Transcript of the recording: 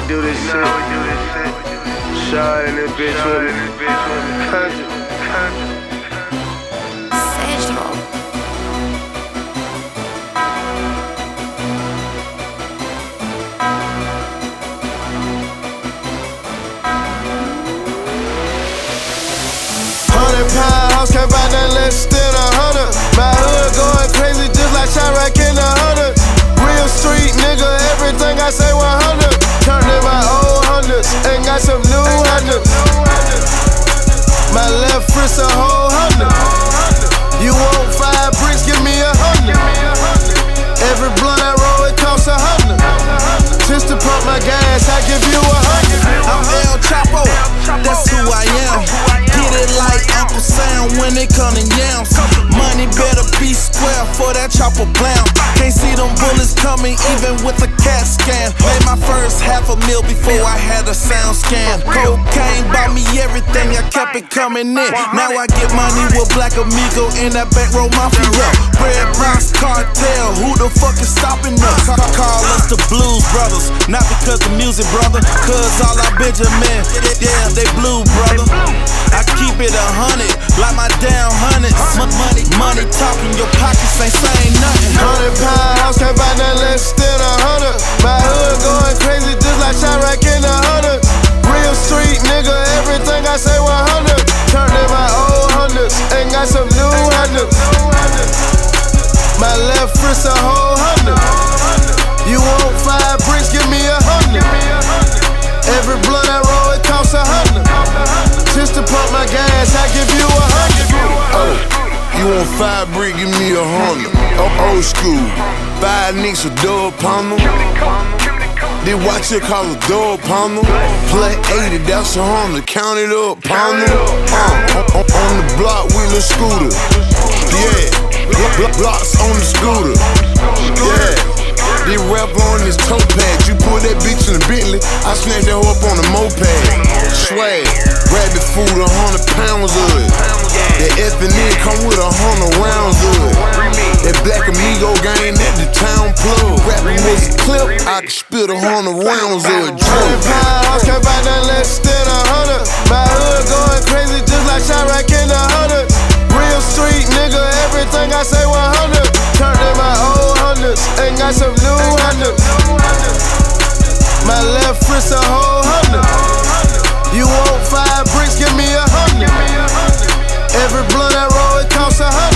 do this shit. Shot in this bitch with me. Central. 100-pound house, can't buy nothing less than 100. My hood going crazy just like Chirac in the 100. Real street nigga, everything I say 100. Turned in my old hundreds and got some new hundreds. My left wrist a whole 100. You want 5 bricks, give me 100. Every blunt I roll, it costs 100. Just to pump my gas, I give you 100. I'm El Chapo, that's who I am. Get it like Uncle Sam when it come to yams. Money better be square for that chopper blam. Can't see them bullets coming even with a CAT scan. Made my first $500,000 before I had a sound scan. Cocaine bought me everything, I kept it coming in. Now I get money with Black Amigo in that bankroll mafia. Red Box Cartel, who the fuck is stopping us? Call us the Blues Brothers, not because of music, brother. Cause all our Benjamin, yeah, they blue, brother. I keep it 100, like my damn hundreds. Money talking, your pockets ain't saying nothing. 100-pound house, can't buy nothing less than 100. My hood going crazy just like Chirac in the 100. Real street nigga, everything I say 100. Turned in my old hundreds and got some new hundreds. My left wrist a whole 100. You want 5 bricks, give me 100. Every blunt I roll, it costs 100. Just to pump my gas, I give you 100. Oh, you want 5 brick, give me 100. Old school, 5 nicks a dub pounder. They watch it call a dub pounder. Play 80, that's 100. Count it up, pounder. On the block with a scooter. Yeah, blocks on the scooter. Yeah. They rap on this toe pad. You put that bitch in the Bentley, I snatch that hoe up on the moped. Swag, rabbit food, 100 pounds of it. That F&N come with 100 rounds of it. That Black Amigo gang at the town plug. Rapping was a clip, I could spit 100 rounds of it. 100-pound house, can't buy nothing less than 100. My hood going crazy just like Chirac in the 100. Real street nigga, everything I say 100. Turned in my old hundreds and got some new hundreds. My left wrist a whole 100. You want 5 bricks, give me 100. Every blunt I roll, it costs 100.